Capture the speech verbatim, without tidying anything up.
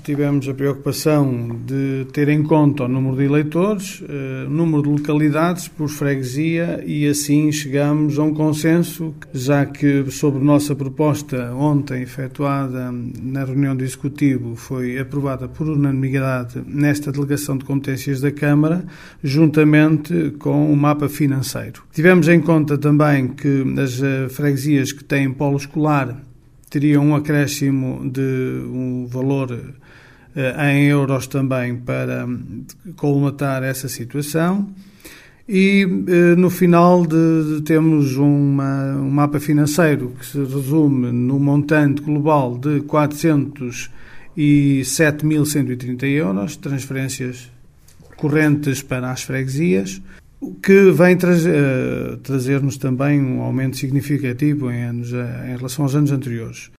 tivemos a preocupação de ter em conta o número de eleitores, o número de localidades por freguesia e assim chegamos a um consenso, já que sobre nossa proposta ontem efetuada na reunião do Executivo foi aprovada por unanimidade nesta delegação de competências da Câmara, juntamente com o mapa financeiro. Tivemos em conta também que as freguesias que têm polo escolar teriam um acréscimo de um valor uh, em euros também para colmatar essa situação e uh, no final de, de temos uma, um mapa financeiro que se resume no montante global de quatrocentos e sete mil cento e trinta euros, transferências correntes para as freguesias, que vem trazer, trazer-nos também um aumento significativo em, anos, em relação aos anos anteriores.